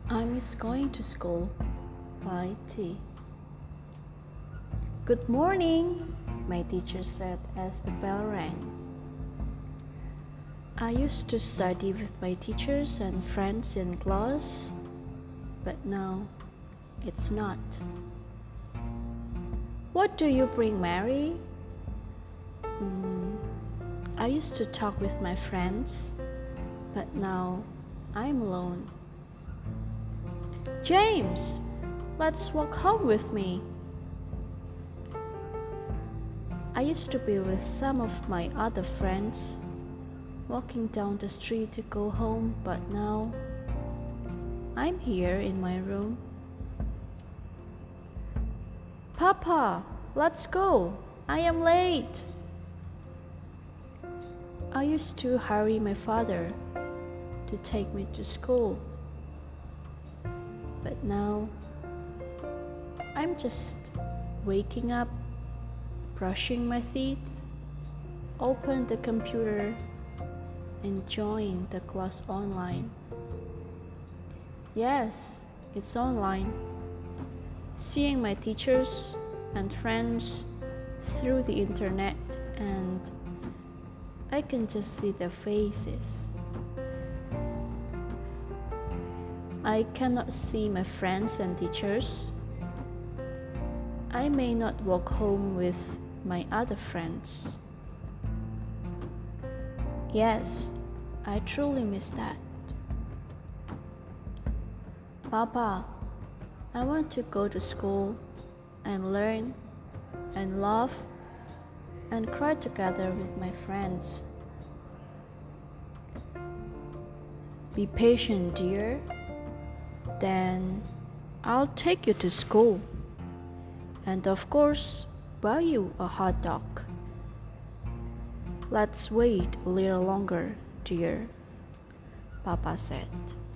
I miss going to school by T. Good morning, my teacher said as the bell rang. I used to study with my teachers and friends in class, but now it's not. What do you bring, Mary? I used to talk with my friends, but now I'm alone. James, let's walk home with me. I used to be with some of my other friends, walking down the street to go home, but now I'm here in my room. Papa, let's go. I am late. I used to hurry my father to take me to school, but now I'm just waking up, brushing my teeth, open the computer, and join the class online. Yes, it's online. Seeing my teachers and friends through the internet, and I can just see their faces. I cannot see my friends and teachers. I may not walk home with my other friends. Yes, I truly miss that. Papa, I want to go to school and learn and laugh and cry together with my friends. Be patient, dear. Then I'll take you to school. And of course, buy you a hot dog. Let's wait a little longer, dear, Papa said.